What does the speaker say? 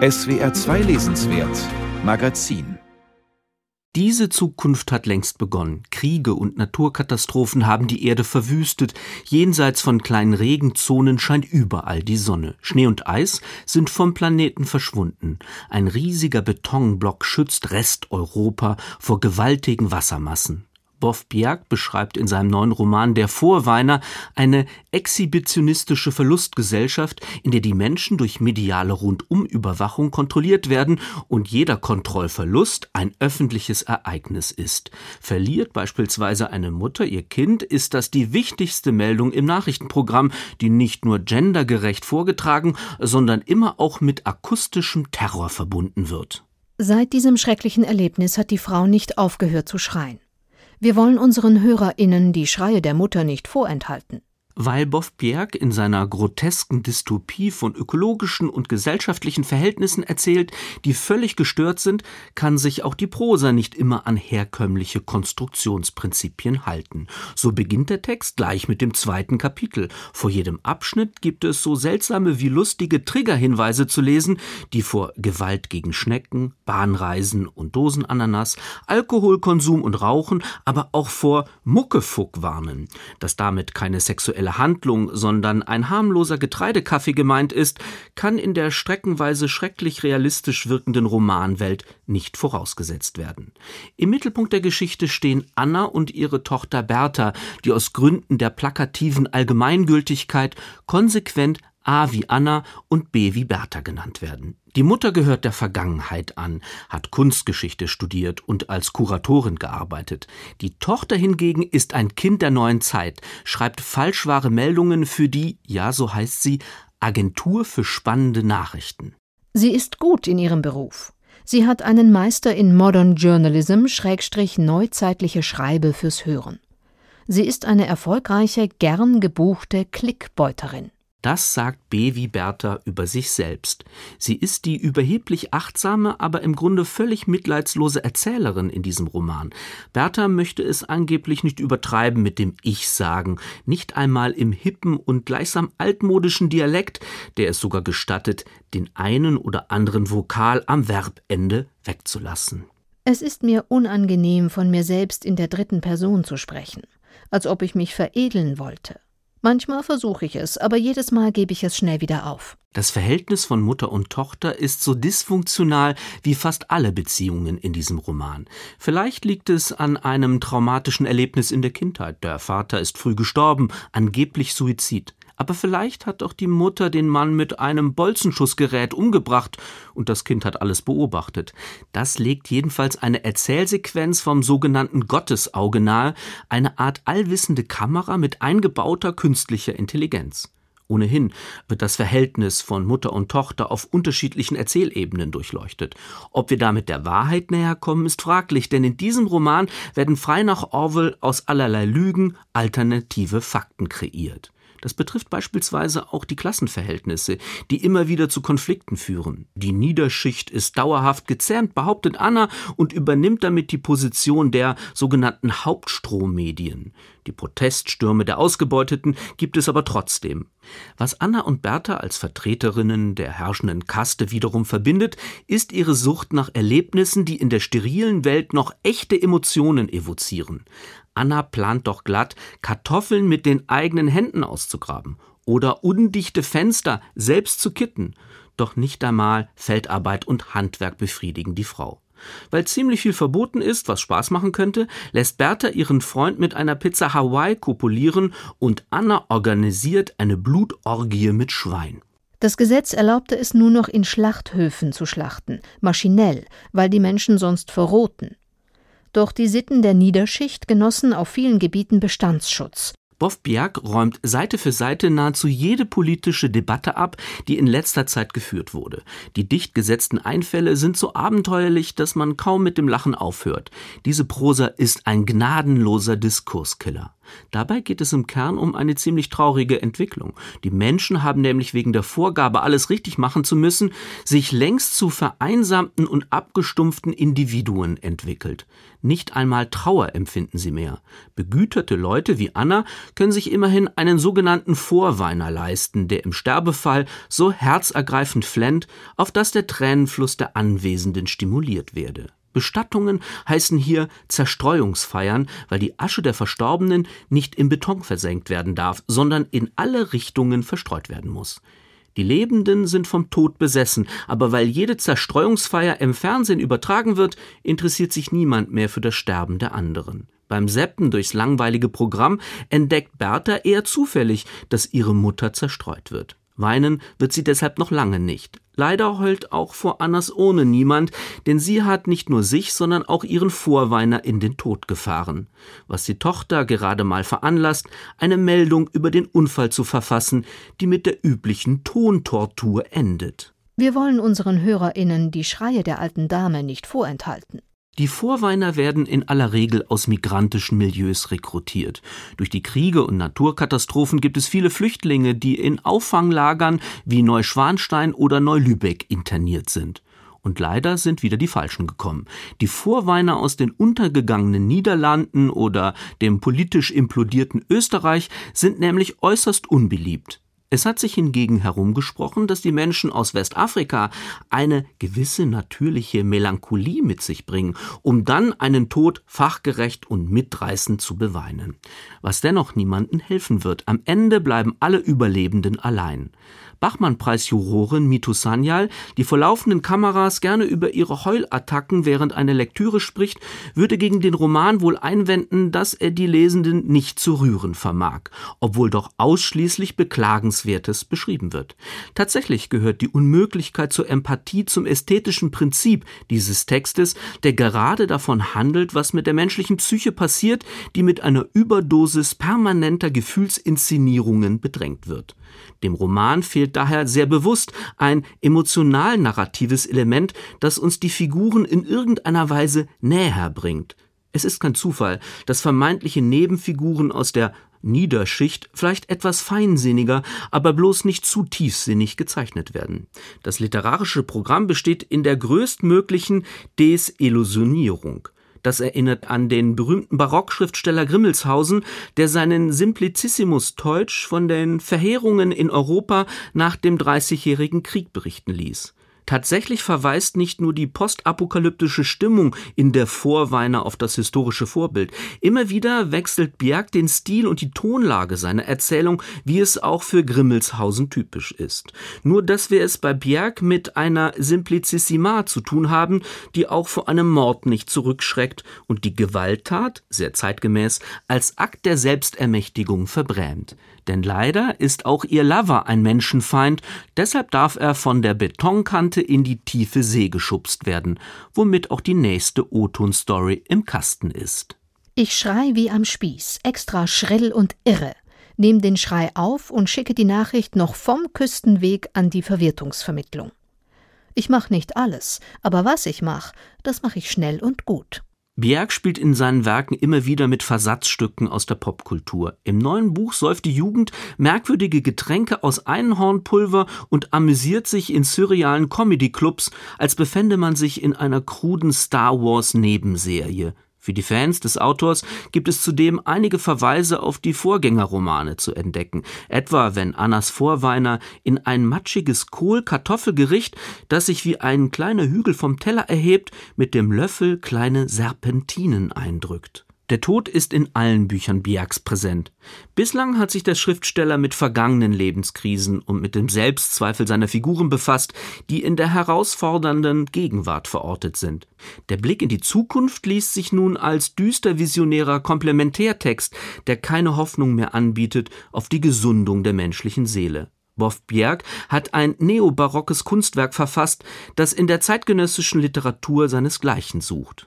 SWR 2 Lesenswert Magazin. Diese Zukunft hat längst begonnen. Kriege und Naturkatastrophen haben die Erde verwüstet. Jenseits von kleinen Regenzonen scheint überall die Sonne. Schnee und Eis sind vom Planeten verschwunden. Ein riesiger Betonblock schützt Resteuropa vor gewaltigen Wassermassen. Bof Bjerg beschreibt in seinem neuen Roman Der Vorweiner eine exhibitionistische Verlustgesellschaft, in der die Menschen durch mediale Rundumüberwachung kontrolliert werden und jeder Kontrollverlust ein öffentliches Ereignis ist. Verliert beispielsweise eine Mutter ihr Kind, ist das die wichtigste Meldung im Nachrichtenprogramm, die nicht nur gendergerecht vorgetragen, sondern immer auch mit akustischem Terror verbunden wird. Seit diesem schrecklichen Erlebnis hat die Frau nicht aufgehört zu schreien. Wir wollen unseren HörerInnen die Schreie der Mutter nicht vorenthalten. Weil Bof Bjerg in seiner grotesken Dystopie von ökologischen und gesellschaftlichen Verhältnissen erzählt, die völlig gestört sind, kann sich auch die Prosa nicht immer an herkömmliche Konstruktionsprinzipien halten. So beginnt der Text gleich mit dem 2. Kapitel. Vor jedem Abschnitt gibt es so seltsame wie lustige Triggerhinweise zu lesen, die vor Gewalt gegen Schnecken, Bahnreisen und Dosenananas, Alkoholkonsum und Rauchen, aber auch vor Muckefuck warnen. Dass damit keine sexuelle Handlung, sondern ein harmloser Getreidekaffee gemeint ist, kann in der streckenweise schrecklich realistisch wirkenden Romanwelt nicht vorausgesetzt werden. Im Mittelpunkt der Geschichte stehen Anna und ihre Tochter Bertha, die aus Gründen der plakativen Allgemeingültigkeit konsequent A wie Anna und B wie Bertha genannt werden. Die Mutter gehört der Vergangenheit an, hat Kunstgeschichte studiert und als Kuratorin gearbeitet. Die Tochter hingegen ist ein Kind der neuen Zeit, schreibt falschwahre Meldungen für die, ja so heißt sie, Agentur für spannende Nachrichten. Sie ist gut in ihrem Beruf. Sie hat einen Meister in Modern Journalism / neuzeitliche Schreibe fürs Hören. Sie ist eine erfolgreiche, gern gebuchte Klickbeuterin. Das sagt B wie Bertha über sich selbst. Sie ist die überheblich achtsame, aber im Grunde völlig mitleidslose Erzählerin in diesem Roman. Bertha möchte es angeblich nicht übertreiben mit dem Ich-Sagen, nicht einmal im hippen und gleichsam altmodischen Dialekt, der es sogar gestattet, den einen oder anderen Vokal am Verbende wegzulassen. Es ist mir unangenehm, von mir selbst in der 3. Person zu sprechen, als ob ich mich veredeln wollte. Manchmal versuche ich es, aber jedes Mal gebe ich es schnell wieder auf. Das Verhältnis von Mutter und Tochter ist so dysfunktional wie fast alle Beziehungen in diesem Roman. Vielleicht liegt es an einem traumatischen Erlebnis in der Kindheit. Der Vater ist früh gestorben, angeblich Suizid. Aber vielleicht hat auch die Mutter den Mann mit einem Bolzenschussgerät umgebracht und das Kind hat alles beobachtet. Das legt jedenfalls eine Erzählsequenz vom sogenannten Gottesauge nahe, eine Art allwissende Kamera mit eingebauter künstlicher Intelligenz. Ohnehin wird das Verhältnis von Mutter und Tochter auf unterschiedlichen Erzählebenen durchleuchtet. Ob wir damit der Wahrheit näher kommen, ist fraglich, denn in diesem Roman werden frei nach Orwell aus allerlei Lügen alternative Fakten kreiert. Das betrifft beispielsweise auch die Klassenverhältnisse, die immer wieder zu Konflikten führen. Die Niederschicht ist dauerhaft gezähmt, behauptet Anna, und übernimmt damit die Position der sogenannten Hauptstrommedien. Die Proteststürme der Ausgebeuteten gibt es aber trotzdem. Was Anna und Bertha als Vertreterinnen der herrschenden Kaste wiederum verbindet, ist ihre Sucht nach Erlebnissen, die in der sterilen Welt noch echte Emotionen evozieren. Anna plant doch glatt, Kartoffeln mit den eigenen Händen auszugraben oder undichte Fenster selbst zu kitten. Doch nicht einmal Feldarbeit und Handwerk befriedigen die Frau. Weil ziemlich viel verboten ist, was Spaß machen könnte, lässt Bertha ihren Freund mit einer Pizza Hawaii kopulieren und Anna organisiert eine Blutorgie mit Schwein. Das Gesetz erlaubte es nur noch in Schlachthöfen zu schlachten, maschinell, weil die Menschen sonst verrohten. Doch die Sitten der Niederschicht genossen auf vielen Gebieten Bestandsschutz. Bof Bjerg räumt Seite für Seite nahezu jede politische Debatte ab, die in letzter Zeit geführt wurde. Die dicht gesetzten Einfälle sind so abenteuerlich, dass man kaum mit dem Lachen aufhört. Diese Prosa ist ein gnadenloser Diskurskiller. Dabei geht es im Kern um eine ziemlich traurige Entwicklung. Die Menschen haben nämlich wegen der Vorgabe, alles richtig machen zu müssen, sich längst zu vereinsamten und abgestumpften Individuen entwickelt. Nicht einmal Trauer empfinden sie mehr. Begüterte Leute wie Anna können sich immerhin einen sogenannten Vorweiner leisten, der im Sterbefall so herzergreifend flennt, auf dass der Tränenfluss der Anwesenden stimuliert werde. Bestattungen heißen hier Zerstreuungsfeiern, weil die Asche der Verstorbenen nicht im Beton versenkt werden darf, sondern in alle Richtungen verstreut werden muss. Die Lebenden sind vom Tod besessen, aber weil jede Zerstreuungsfeier im Fernsehen übertragen wird, interessiert sich niemand mehr für das Sterben der anderen. Beim Zappen durchs langweilige Programm entdeckt Bertha eher zufällig, dass ihre Mutter zerstreut wird. Weinen wird sie deshalb noch lange nicht. Leider heult auch vor Annas Urne niemand, denn sie hat nicht nur sich, sondern auch ihren Vorweiner in den Tod gefahren. Was die Tochter gerade mal veranlasst, eine Meldung über den Unfall zu verfassen, die mit der üblichen Tontortur endet. Wir wollen unseren HörerInnen die Schreie der alten Dame nicht vorenthalten. Die Vorweiner werden in aller Regel aus migrantischen Milieus rekrutiert. Durch die Kriege und Naturkatastrophen gibt es viele Flüchtlinge, die in Auffanglagern wie Neuschwanstein oder Neulübeck interniert sind. Und leider sind wieder die Falschen gekommen. Die Vorweiner aus den untergegangenen Niederlanden oder dem politisch implodierten Österreich sind nämlich äußerst unbeliebt. Es hat sich hingegen herumgesprochen, dass die Menschen aus Westafrika eine gewisse natürliche Melancholie mit sich bringen, um dann einen Tod fachgerecht und mitreißend zu beweinen. Was dennoch niemandem helfen wird. Am Ende bleiben alle Überlebenden allein. Bachmann-Preis-Jurorin Mitu Sanyal, die vor laufenden Kameras gerne über ihre Heulattacken während einer Lektüre spricht, würde gegen den Roman wohl einwenden, dass er die Lesenden nicht zu rühren vermag, obwohl doch ausschließlich Beklagenswertes beschrieben wird. Tatsächlich gehört die Unmöglichkeit zur Empathie zum ästhetischen Prinzip dieses Textes, der gerade davon handelt, was mit der menschlichen Psyche passiert, die mit einer Überdosis permanenter Gefühlsinszenierungen bedrängt wird. Dem Roman fehlt daher sehr bewusst ein emotional-narratives Element, das uns die Figuren in irgendeiner Weise näher bringt. Es ist kein Zufall, dass vermeintliche Nebenfiguren aus der Niederschicht vielleicht etwas feinsinniger, aber bloß nicht zu tiefsinnig gezeichnet werden. Das literarische Programm besteht in der größtmöglichen Desillusionierung. Das erinnert an den berühmten Barockschriftsteller Grimmelshausen, der seinen Simplicissimus Teutsch von den Verheerungen in Europa nach dem Dreißigjährigen Krieg berichten ließ. Tatsächlich verweist nicht nur die postapokalyptische Stimmung in der Vorweiner auf das historische Vorbild. Immer wieder wechselt Bjerg den Stil und die Tonlage seiner Erzählung, wie es auch für Grimmelshausen typisch ist. Nur dass wir es bei Bjerg mit einer Simplicissima zu tun haben, die auch vor einem Mord nicht zurückschreckt und die Gewalttat, sehr zeitgemäß, als Akt der Selbstermächtigung verbrämt. Denn leider ist auch ihr Lover ein Menschenfeind, deshalb darf er von der Betonkante in die tiefe See geschubst werden, womit auch die nächste O-Ton-Story im Kasten ist. Ich schrei wie am Spieß, extra schrill und irre, nehme den Schrei auf und schicke die Nachricht noch vom Küstenweg an die Verwertungsvermittlung. Ich mache nicht alles, aber was ich mache, das mache ich schnell und gut. Bjerg spielt in seinen Werken immer wieder mit Versatzstücken aus der Popkultur. Im neuen Buch säuft die Jugend merkwürdige Getränke aus Einhornpulver und amüsiert sich in surrealen Comedy-Clubs, als befände man sich in einer kruden Star-Wars-Nebenserie. Für die Fans des Autors gibt es zudem einige Verweise auf die Vorgängerromane zu entdecken, etwa wenn Annas Vorweiner in ein matschiges Kohl-Kartoffelgericht, das sich wie ein kleiner Hügel vom Teller erhebt, mit dem Löffel kleine Serpentinen eindrückt. Der Tod ist in allen Büchern Bjergs präsent. Bislang hat sich der Schriftsteller mit vergangenen Lebenskrisen und mit dem Selbstzweifel seiner Figuren befasst, die in der herausfordernden Gegenwart verortet sind. Der Blick in die Zukunft liest sich nun als düster visionärer Komplementärtext, der keine Hoffnung mehr anbietet auf die Gesundung der menschlichen Seele. Bof Bjerg hat ein neobarockes Kunstwerk verfasst, das in der zeitgenössischen Literatur seinesgleichen sucht.